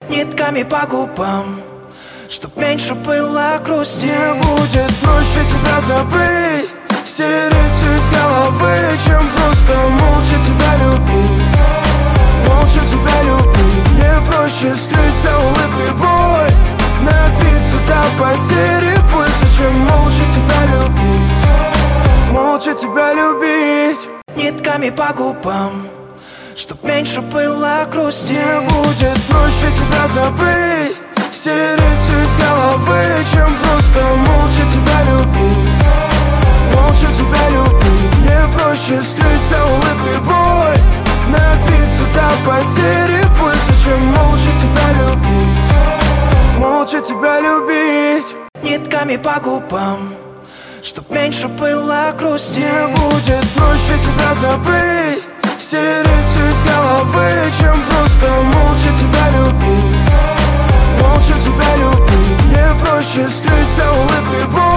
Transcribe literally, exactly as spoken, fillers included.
нитками по губам, чтоб меньше было грусти. Мне будет проще тебя забыть, стереть все из головы, чем просто молча тебя любить. Молча тебя любить. Мне проще скрыть за улыбкой боль, напиться до потери пульса, чем молча тебя любить. Молча тебя любить. Нитками по губам, чтоб меньше было грусти. Мне будет проще тебя забыть, стереть все из головы, чем просто молча тебя любить. Молча тебя любить. Мне проще скрыть за улыбкой боль, напиться до потери пульса, чем молча тебя любить. Молча тебя любить. Нитками по губам, чтоб меньше было грусти. Мне будет проще тебя забыть, стереть все из головы, чем просто молча тебя любить. Молча тебя любить. Мне проще скрыть за улыбкой боль,